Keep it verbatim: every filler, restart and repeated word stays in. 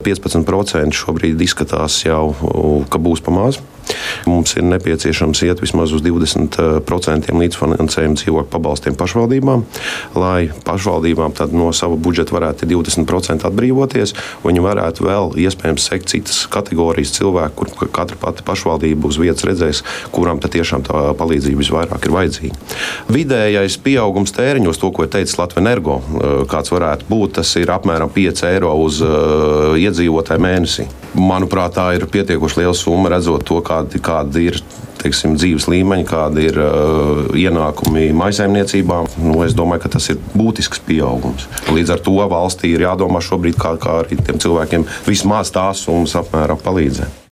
piecpadsmit procenti šobrīd izskatās jau, ka būs pa maz. Mums ir nepieciešams iet vismaz uz divdesmit procenti līdzfinansējumu dzīvokļu pabalstiem pašvaldībām, lai pašvaldībām tad no sava budžeta varētu divdesmit procenti atbrīvoties, un viņi varētu vēl iespējams sekt citas kategorijas cilvēku, kur katra pati pašvaldība uz vietas redzēs, kuram tad tiešām tā palīdzība visvairāk ir vajadzīga. Vidējais pieaugums tēriņos, to, ko ir teicis Latvenergo, kāds varētu būt, tas ir apmēram pieci eiro uz uh, iedzīvotāju mēnesī. Manuprāt, tā ir pietiekoši liela summa, redzot to, kāda, kāda ir teiksim, dzīves līmeņi, kāda ir uh, ienākumi mājsaimniecībām. Nu, es domāju, ka tas ir būtisks pieaugums. Līdz ar to valstī ir jādomā šobrīd, kā, kā arī tiem cilvēkiem vismaz tās summas apmēram palīdzēt.